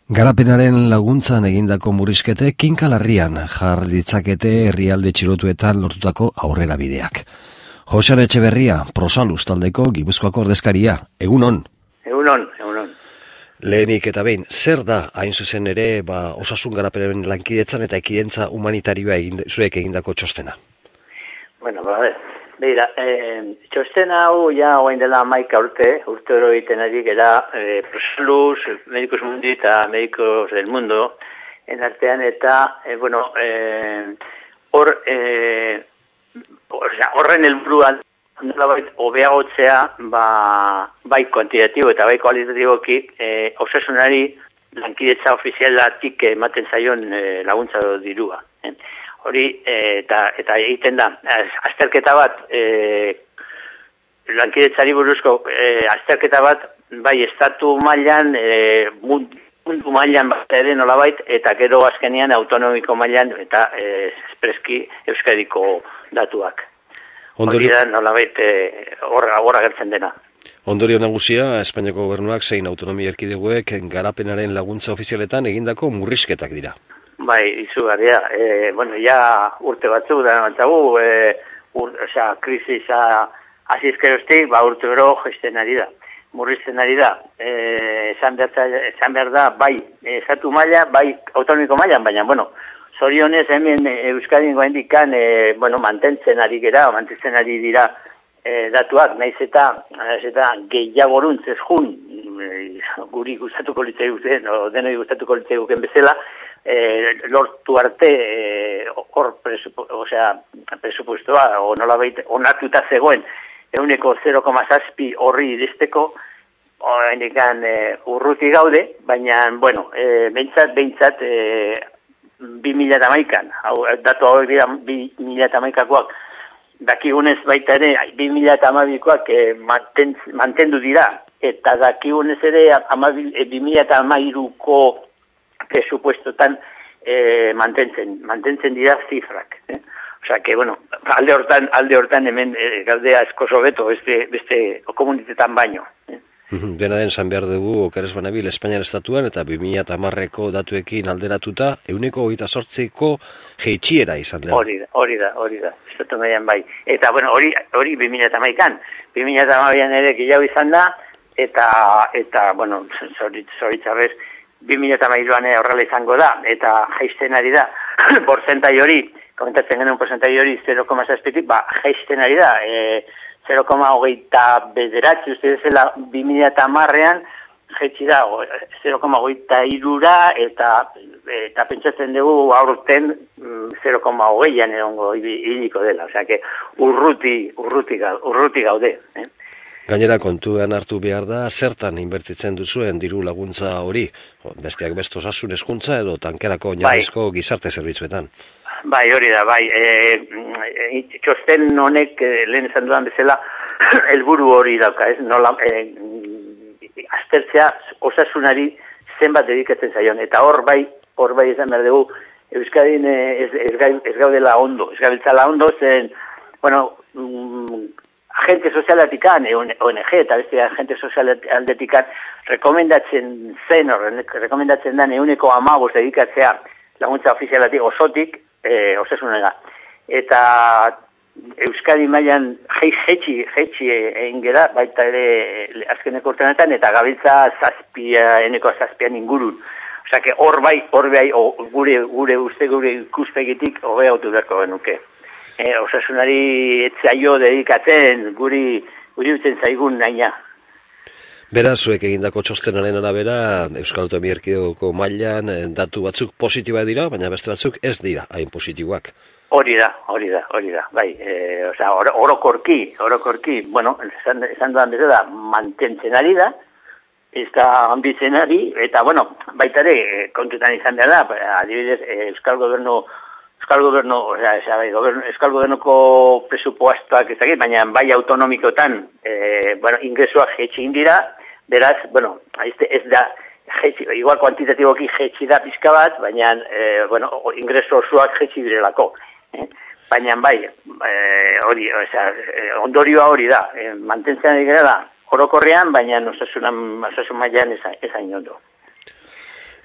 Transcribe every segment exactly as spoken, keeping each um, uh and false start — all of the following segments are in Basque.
Garapenaren laguntzan egindako murrizketek kinka larrian jar ditzakete herrialde txirotuetan lortutako aurrera bideak. Josean Etxeberria, Prosaluz taldeko Gipuzkoako ordezkaria. Egunon. Egunon, egunon. Lehenik eta behin, zer da hain zuzen ere ba, osasun garapenaren lankidetzan eta ekidentza humanitarioa egin, zuek egindako txostena? Bueno, ba, beira, eh, txostena hau ja oain dela maika urte, urte oro egiten ari gera eh, Prosaluz, Medicus Mundi eta Medicos del Mundo, en artean eta, eh, bueno, eh, hor, eh, horren helburuan nolabait hobeagotzea, ba, bai kuantitatibo eta bai kualitatiboki eh, osasunari lankidetza ofizialatik ematen zaion eh, laguntza dirua. Eh. Hori, eh, eta, eta egiten da, azterketa bat, eh, lankidetzari buruzko eh, azterketa bat, bai estatu mailan, eh, mundu mailan bat ere nolabait, eta gero azkenean autonomiko mailan, eta eh, espreski Euskadiko datuak. Hori da nolabait horra eh, gertzen dena. Ondorio nagusia, Espainiako gobernuak zein autonomia erkidegoek garapenaren laguntza ofizialetan egindako murrizketak dira. Bai, izugarria. E, bueno, ja urte batzuk da batzagu, e, ur, osea, krisisa azizkeroztik, ba urte bero gesten ari da. Murrizten ari da. E, esan, behar, esan behar da, bai, estatu maila, bai, autonomiko mailan, baina, bueno, zorionez hemen Euskadin goendikan, e, bueno, mantentzen ari gera, mantentzen ari dira e, datuak, naiz eta, naiz eta gehiagoruntz ez jun, e, guri gustatuko litzai guzen, o denoi gustatuko litzai guken bezala, e, lortu arte hor e, presupu, osea, presupuestoa, o nolabait onartuta zegoen, euneko zero koma zazpi horri iristeko, oraindikan e, urruti gaude, baina, bueno, e, behintzat, behintzat, e, bi mila hamaikan, hau, datu hauek dira bi mila hamaikakoak, dakigunez baita ere, bi mila hamabikoak eh, manten, mantendu dira, eta dakigunez ere, bi mila hamairuko presupuestotan eh, mantentzen, mantentzen dira zifrak. Eh? Osea, que, bueno, alde hortan, alde hortan hemen eh, gaudea esko sobeto, beste, beste komunitetan baino. Eh? Dena den zan behar dugu okeres banabil Espainiar estatuan eta bi mila hamareko datuekin alderatuta euneko hogeita zortziko jeitxiera izan dela. Hori da, hori da, hori da, estatu mailan bai. Eta, bueno, hori, hori bi mila hamaikan, bi mila hamabian ere gehiago izan da, eta, eta bueno, zoritzarrez, bi mila hamairuan horrela izango da, eta jaisten ari da, porzentai hori, komentatzen genuen porzentai hori zero koma zazpitik, ba, jaisten ari da, e, zero koma hogeita bederatzi, uste dezela bi mila hamarrean, jetxi da, zero koma hogeita irura, eta, eta pentsatzen dugu aurten zero koma hogeian egongo hiliko dela. Osea, que urruti, urruti, urruti gaude. Eh? Gainera, kontuan hartu behar da, zertan inbertitzen duzuen diru laguntza hori, besteak beste osasun hezkuntza edo tankerako oinarrizko gizarte zerbitzuetan. Bai, hori da, bai. E, e, txosten honek, e, lehen esan dudan bezala, helburu hori dauka, ez? Nola, e, aztertzea osasunari zenbat dedikatzen zaion. Eta hor bai, hor bai esan behar dugu, Euskadin ez, ez, ez gaudela ondo, ez gabiltzala ondo, zen, bueno, mm, agente sozialatikan, O N G eta beste agente sozialatikan, rekomendatzen zen, horren, rekomendatzen den euneko amagoz dedikatzea laguntza ofizialatik osotik, E, osasunega. Eta Euskadi mailan jetxi, jetxi egin gera, baita ere azkeneko urtenetan, eta gabiltza zazpia, eneko zazpian ingurun. Osea, que hor bai, hor bai, o, gure, gure uste, gure ikuspegitik hobe autu beharko genuke. E, osasunari etzaio dedikatzen, guri, guri utzen zaigun naina. Beraz, zuek egindako txostenaren arabera, Euskal Autonomia Erkidegoko mailan datu batzuk positiboa dira, baina beste batzuk ez dira hain positiboak. Hori da, hori da, hori da, bai, e, osea, or, orokorki, orokorki, bueno, esan, esan dudan bezala, mantentzen ari da, ez da ambitzen ari, eta, bueno, baita ere, kontutan izan behar da, adibidez, Euskal Gobernu, Euskal Gobernu, osea, bai, gobernu, Euskal Gobernuko presupuestoak ez dakit, baina bai autonomikotan, e, bueno, ingresoak jetxin dira, beraz, bueno, ez da, jetxi, igual kuantitatiboki jetxi da pizka bat, baina, e, bueno, ingreso osoak jetxi direlako. Eh? Baina, bai, e, hori, osea, ondorioa hori da, e, mantentzen ari gara da, orokorrean, baina osasun mailan ez hain ondo.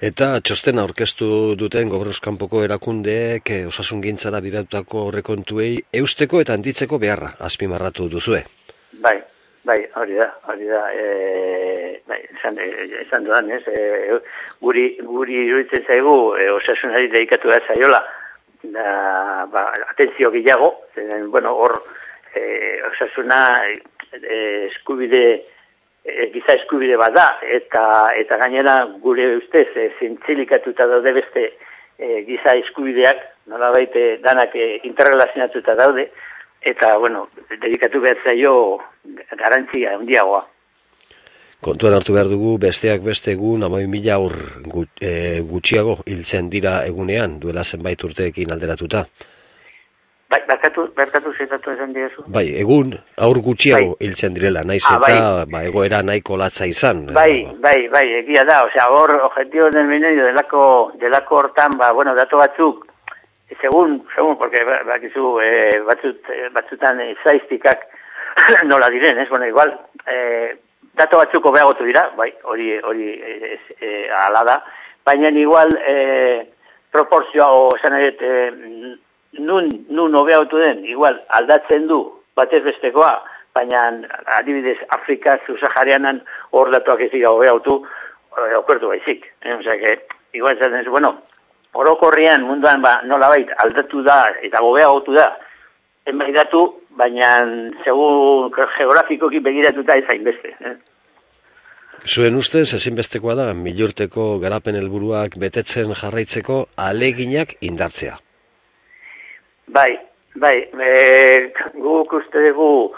Eta txostena aurkeztu duten gobernuskanpoko erakundeek eh, osasungintzara bidatutako horrekontuei eusteko eta handitzeko beharra azpimarratu duzue. Bai, bai, hori da, hori da, e, bai, esan, esan dudan, ez, e, guri, guri iruditzen zaigu e, osasunari dedikatu da zaiola, da, ba, atentzio gehiago, zen, bueno, hor, e, osasuna e, eskubide, e, giza eskubide bat da, eta, eta gainera gure ustez, e, zintzilikatuta daude beste e, giza eskubideak, nola baite danak e, interrelazionatuta daude, eta, bueno, dedikatu behar zaio garantzia handiagoa. Kontuan hartu behar dugu besteak beste egun hamabi mila aur gutxiago hiltzen dira egunean, duela zenbait urteekin alderatuta. Bai, berkatu, berkatu zetatu esan diazu? Bai, egun aur gutxiago bai. hiltzen direla, naiz ah, eta bai. ba, egoera nahiko latza izan. Bai, bai, bai, egia da, osea, hor objetibo del milenio delako, delako hortan, ba, bueno, dato batzuk, Segun, segun, porque bakizu eh, batzut, batzutan estadistikak nola diren, ez? Bueno, igual, eh, dato batzuko behagotu dira, bai, hori hori eh, eh, ala da, baina igual eh, proporzioa o esan edet, eh, nun, nun obeautu den, igual, aldatzen du, batez bestekoa, baina adibidez Afrika, Subsaharianan hor datuak ez dira obeautu, eh, okertu baizik. Eh? Osea, que, igual zaten ez, bueno, orokorrian munduan ba, nolabait aldatu da eta gobeagotu da enbait datu, baina segun geografikoki begiratuta ez hainbeste. Eh? Zuen ustez, ezinbestekoa da, milurteko garapen helburuak betetzen jarraitzeko aleginak indartzea. Bai, bai, e, guk uste dugu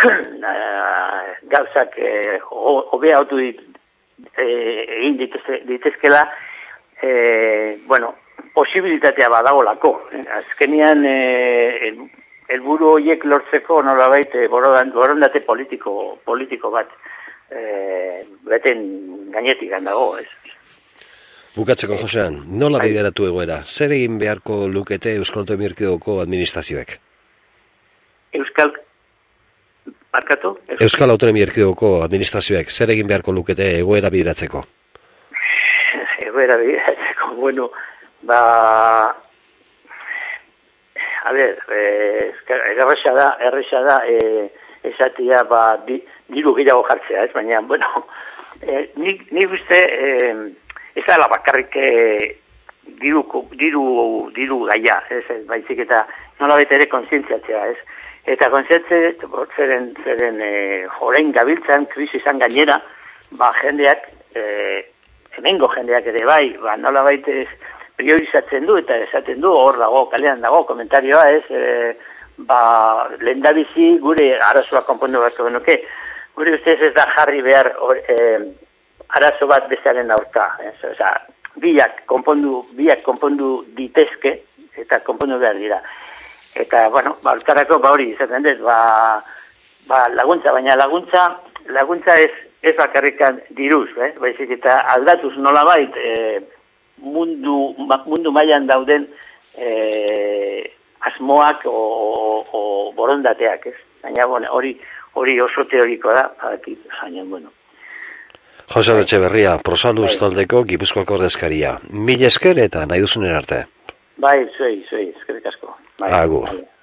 gauzak hobeagotu e, egin ditezkela, E, bueno, posibilitatea badagolako. Azkenian eh, helburu horiek lortzeko nolabait eh, borondate politiko politiko bat eh, beten gainetik dago, ez. Bukatzeko, Josean, nola bideratu egoera? Zer egin beharko lukete Euskal Autonomia Erkidegoko administrazioek? Euskal Barkatu? Euskal Autonomia Erkidegoko administrazioek zer egin beharko lukete egoera bideratzeko? Egoera bideratzeko, bueno, ba, a ver, eh, erresa da, erresa da, eh, esatia, ba, di, diru gehiago jartzea, ez, baina, bueno, eh, nik, nik uste, eh, ez da la bakarrik eh, diru, diru, diru gaia, ez, ez, baizik eta nola bete ere kontzientziatzea, ez, eta kontzientziatzea, zeren, zeren, eh, jorein gabiltzan, krisisan gainera, ba, jendeak, eh, hemengo jendeak ere bai, ba, nola baitez priorizatzen du eta esaten du, hor dago, kalean dago, komentarioa ez, e, ba, lehendabizi gure arazoa konpondu batko genuke, gure ustez ez da jarri behar or, e, arazo bat bezaren aurka, ez, oza, biak konpondu, biak konpondu ditezke, eta konpondu behar dira. Eta, bueno, ba, hortarako, ba, hori, izaten dut, ba, ba, laguntza, baina laguntza, laguntza ez, ez bakarrikan diruz, eh? Baizik eta aldatuz nolabait eh, mundu, mundu mailan dauden eh, asmoak o, o borondateak, ez? Baina, bueno, hori hori oso teoriko da, badakit, baina, bueno. Jose Etxeberria, Prosaluz taldeko Gipuzkoako ordezkaria. Mil esker eta nahi duzunen arte. Bai, zuei, zuei, eskerrik asko. Bai, Agur. Bai.